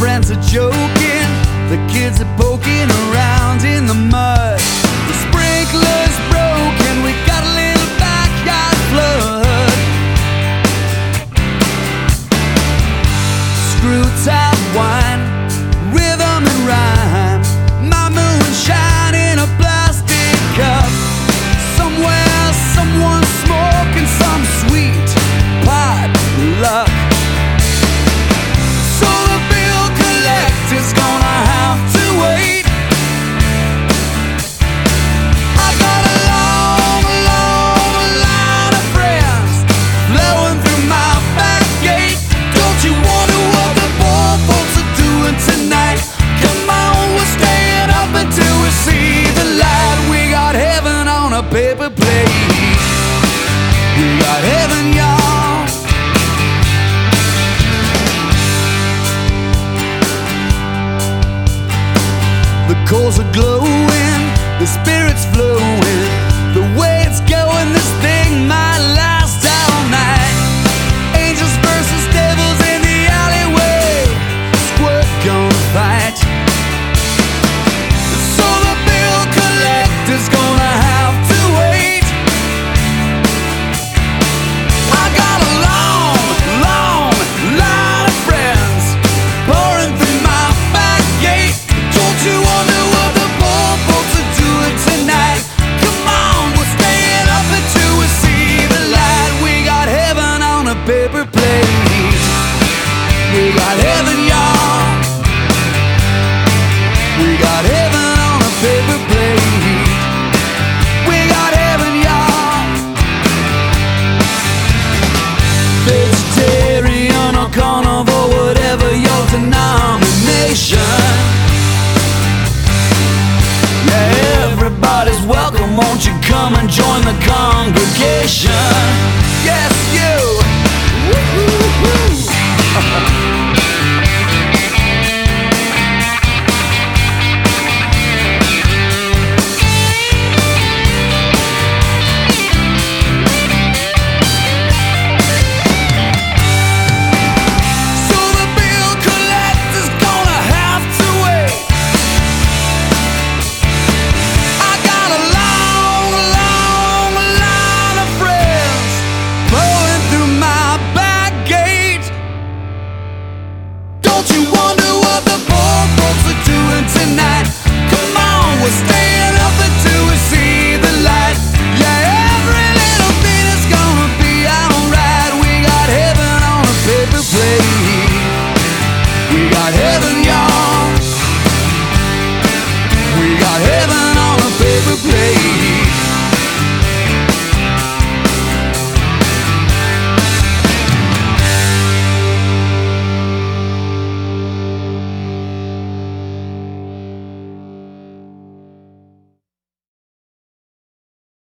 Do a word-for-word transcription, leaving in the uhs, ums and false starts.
friends are joking, the kids are poking around in the mud. The sprinkler's broken, we got a little backyard flood. Screw top wine, rhythm and rhyme, my moonshine in a plastic cup. Somewhere someone's smoking some sweet pot luck. So the bill collector's gonna have to wait. I got a long, long line of friends flowing through my back gate. Don't you wonder what the poor folks are doing tonight? Come on, we're staying up until we see the light. We got heaven on a paper plate. We got heaven, y'all. The coals are glowing, the spirit's flowing. The way it's going, this thing might last all night. Angels versus devils in the alleyway, squirt gonna fight. So the bill collector's gonna have to wait. I got a long, long line of friends pouring through my back gate. Don't you wonder what the poor folks are doing tonight? Come on, we're staying up until we see the light. We got heaven on a paper plate. We got heaven, y'all. We got heaven on a paper plate. We got heaven, y'all. Vegetarian or carnivore, whatever your denomination. Yeah, everybody's welcome, won't you come and join the congregation? Yes, you. Woo-hoo-hoo. So the bill collector's gonna have to wait. I got a long, long line of friends blowing through my back gate. Don't you wonder what the poor folks are doing tonight? Come on, we're staying up until we see the light. Yeah, every little bit is gonna be alright. We got heaven on a paper plate. We got heaven, y'all. We got heaven on a paper plate.